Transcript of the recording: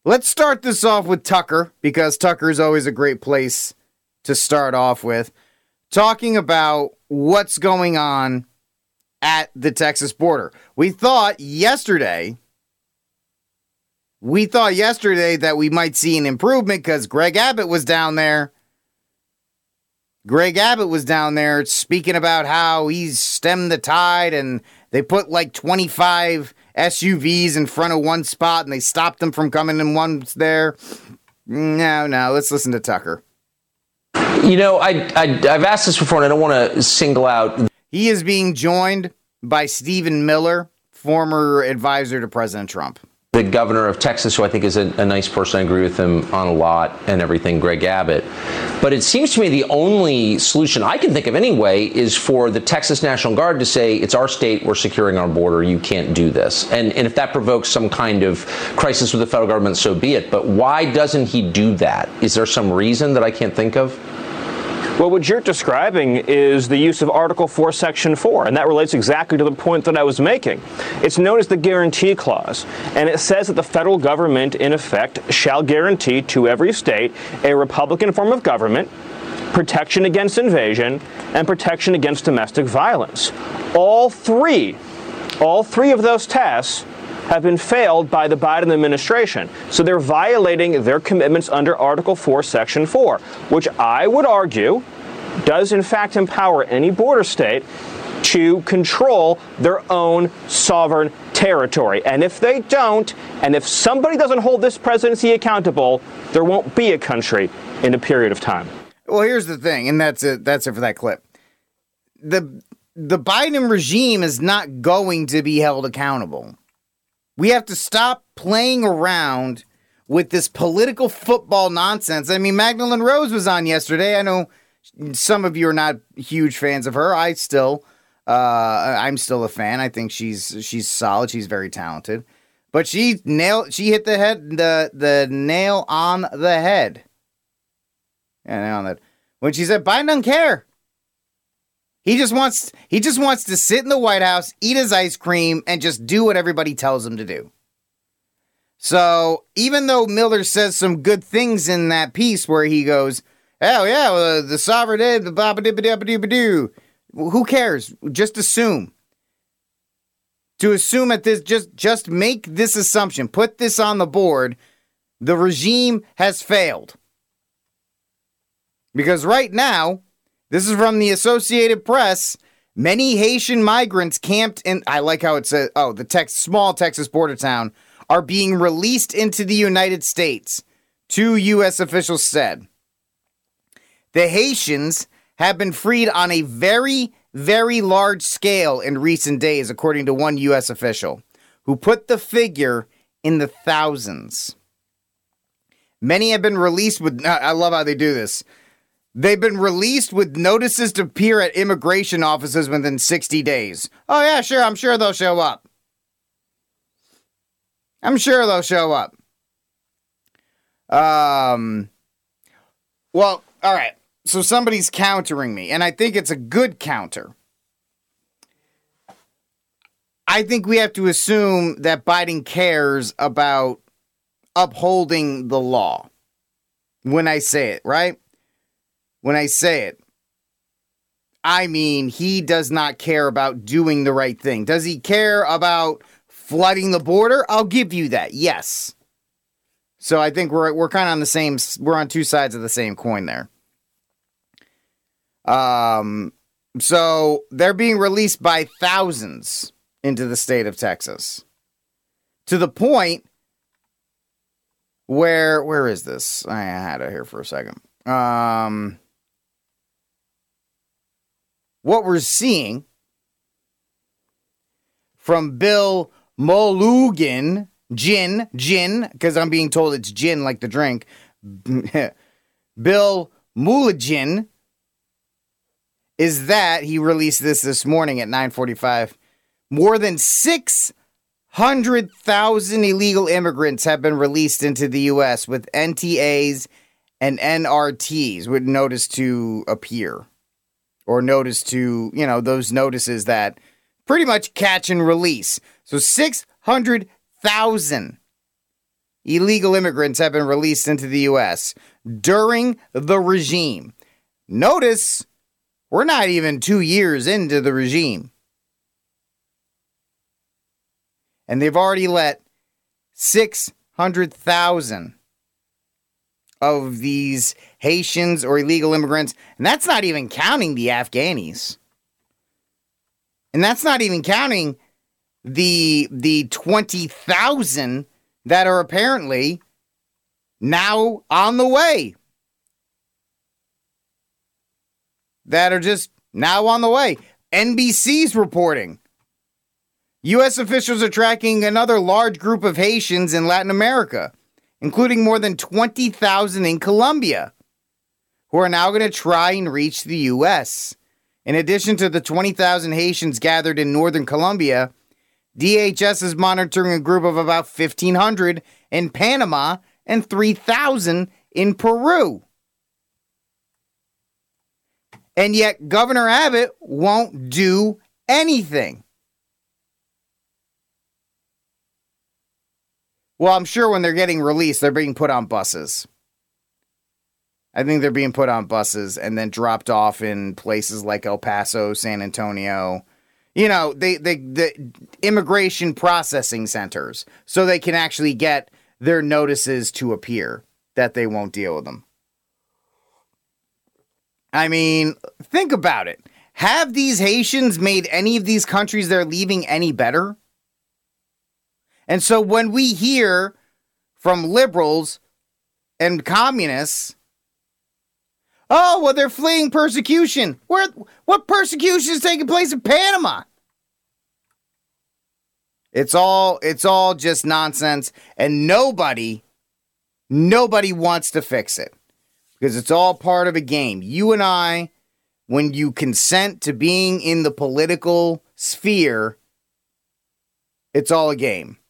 Let's start this off with Tucker, because Tucker is always a great place to start off with, talking about what's going on at the Texas border. We thought yesterday that we might see an improvement because Greg Abbott was down there. Greg Abbott was down there speaking about how he's stemmed the tide, and they put like 25 SUVs in front of one spot and they stopped them from coming in once there. No, let's listen to Tucker. You know, I've asked this before, and I don't want to single out. He is being joined by Stephen Miller, former advisor to President Trump. The governor of Texas, who I think is a nice person. I agree with him on a lot and everything, Greg Abbott. But it seems to me the only solution I can think of anyway is for the Texas National Guard to say, it's our state, we're securing our border, you can't do this. And if that provokes some kind of crisis with the federal government, so be it. But why doesn't he do that? Is there some reason that I can't think of? Well, what you're describing is the use of Article 4, Section 4, and that relates exactly to the point that I was making. It's known as the Guarantee Clause, and it says that the federal government, in effect, shall guarantee to every state a Republican form of government, protection against invasion, and protection against domestic violence. All three of those tests have been failed by the Biden administration. So they're violating their commitments under Article 4, Section 4, which I would argue does in fact empower any border state to control their own sovereign territory. And if they don't, and if somebody doesn't hold this presidency accountable, there won't be a country in a period of time. Well, here's the thing, and that's it for that clip. The Biden regime is not going to be held accountable. We have to stop playing around with this political football nonsense. I mean, Magdalene Rose was on yesterday. I know some of you are not huge fans of her. I'm still a fan. I think she's solid. She's very talented. But she hit the nail on the head. Yeah, nail on that. When she said Biden doesn't care. He just wants to sit in the White House, eat his ice cream, and just do what everybody tells him to do. So even though Miller says some good things in that piece where he goes, "Oh yeah, well, the sovereign, the ba-ba-dibba-dibba-dibba-doo," who cares? Just assume. To assume at this, just make this assumption. Put this on the board. The regime has failed. Because right now, this is from the Associated Press. Many Haitian migrants camped in, I like how it says, small Texas border town, are being released into the United States, 2 U.S. officials said. The Haitians have been freed on a very, very large scale in recent days, according to one U.S. official, who put the figure in the thousands. Many have been released with, I love how they do this. They've been released with notices to appear at immigration offices within 60 days. Oh, yeah, sure. I'm sure they'll show up. Well, all right. So somebody's countering me, and I think it's a good counter. I think we have to assume that Biden cares about upholding the law. When I say it, right? When I say it, I mean he does not care about doing the right thing. Does he care about flooding the border? I'll give you that, yes. So I think we're kind of on the same, we're on two sides of the same coin there. So they're being released by thousands into the state of Texas. To the point where is this? I had it here for a second. What we're seeing from Bill Mulligan, gin, because I'm being told it's gin like the drink. Bill Mulligan is that he released this morning at 9:45. More than 600,000 illegal immigrants have been released into the U.S. with NTAs and NRTs with notice to appear. Or notice to, those notices that pretty much catch and release. So 600,000 illegal immigrants have been released into the U.S. during the regime. Notice, we're not even 2 years into the regime. And they've already let 600,000 of these Haitians or illegal immigrants, and that's not even counting the Afghanis. And that's not even counting the 20,000 that are apparently now on the way. That are just now on the way. NBC's reporting. U.S. officials are tracking another large group of Haitians in Latin America, including more than 20,000 in Colombia, who are now going to try and reach the U.S. In addition to the 20,000 Haitians gathered in northern Colombia, DHS is monitoring a group of about 1,500 in Panama and 3,000 in Peru. And yet Governor Abbott won't do anything. Well, I'm sure when they're getting released, they're being put on buses. I think they're being put on buses and then dropped off in places like El Paso, San Antonio. You know, the immigration processing centers, so they can actually get their notices to appear that they won't deal with them. I mean, think about it. Have these Haitians made any of these countries they're leaving any better? And so when we hear from liberals and communists, oh, well, they're fleeing persecution. What persecution is taking place in Panama? It's all just nonsense, and nobody wants to fix it because it's all part of a game. You and I, when you consent to being in the political sphere, it's all a game.